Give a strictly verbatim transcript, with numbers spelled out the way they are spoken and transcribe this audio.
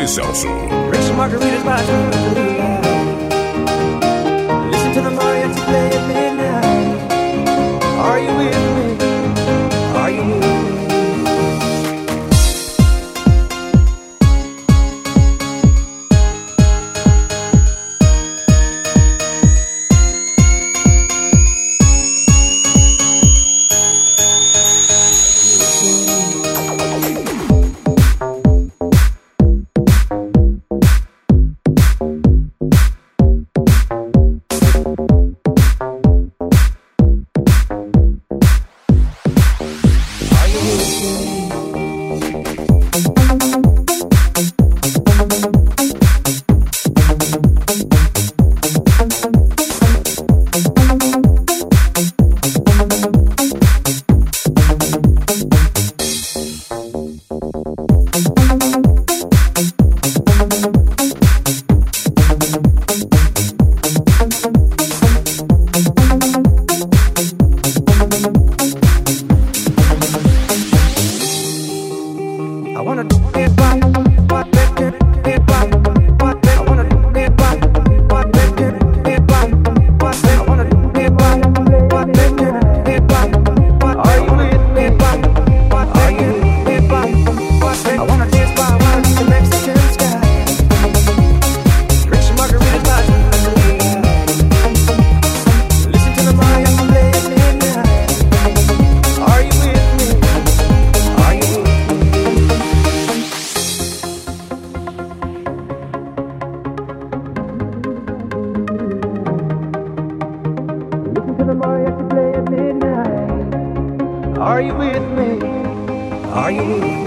Celso. Drink some margaritas by twelve. Listen to the mariachi play at midnight. Are you with me? Are you with me? I wanna do it right, what it it right, what I wanna do it right, what it it right, what I wanna do it right, what it it right, what are you with me right, what are you with me right, what I wanna dance by one of the Mexican sky, drink some margaritas by twelve, listen to the mariachi play at midnight. Are you with me? Are you with me? To the mariachi play at midnight. Are you with me? Are you with me?